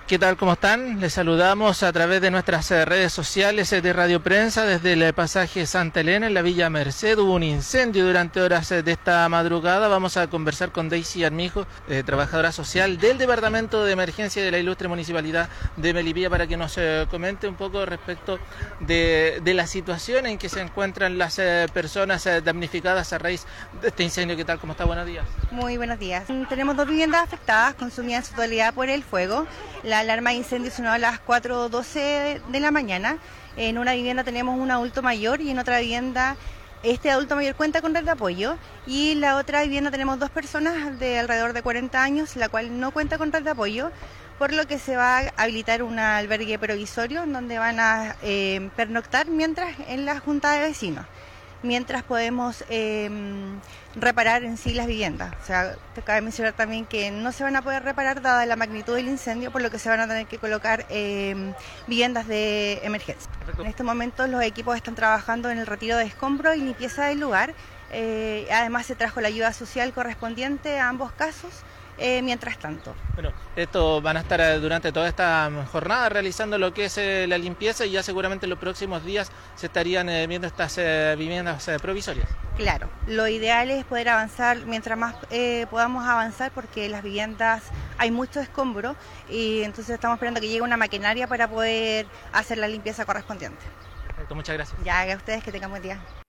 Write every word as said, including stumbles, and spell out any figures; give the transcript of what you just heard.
¿Qué tal? ¿Cómo están? Les saludamos a través de nuestras redes sociales de Radio Prensa desde el pasaje Santa Elena en la Villa Merced. Hubo un incendio durante horas de esta madrugada. Vamos a conversar con Daisy Armijo, eh, trabajadora social del Departamento de Emergencia de la Ilustre Municipalidad de Melipilla, para que nos eh, comente un poco respecto de, de la situación en que se encuentran las eh, personas eh, damnificadas a raíz de este incendio. ¿Qué tal? ¿Cómo está? Buenos días. Muy buenos días. Tenemos dos viviendas afectadas, consumidas en su totalidad por el fuego. La alarma de incendio sonó a las cuatro doce de la mañana. En una vivienda tenemos un adulto mayor y en otra vivienda este adulto mayor cuenta con red de apoyo, y la otra vivienda tenemos dos personas de alrededor de cuarenta años, la cual no cuenta con red de apoyo, por lo que se va a habilitar un albergue provisorio en donde van a eh, pernoctar mientras en la junta de vecinos, mientras podemos eh, reparar en sí las viviendas. O sea, te cabe mencionar también que no se van a poder reparar dada la magnitud del incendio, por lo que se van a tener que colocar eh, viviendas de emergencia. Perfecto. En estos momentos los equipos están trabajando en el retiro de escombros y limpieza del lugar. Eh, además se trajo la ayuda social correspondiente a ambos casos. Eh, mientras tanto. Bueno, esto van a estar eh, durante toda esta jornada realizando lo que es eh, la limpieza, y ya seguramente en los próximos días se estarían eh, viendo estas eh, viviendas eh, provisorias. Claro, lo ideal es poder avanzar mientras más eh, podamos avanzar, porque las viviendas hay mucho escombro y entonces estamos esperando que llegue una maquinaria para poder hacer la limpieza correspondiente. Perfecto, muchas gracias. Ya, a ustedes, que tengan buen día.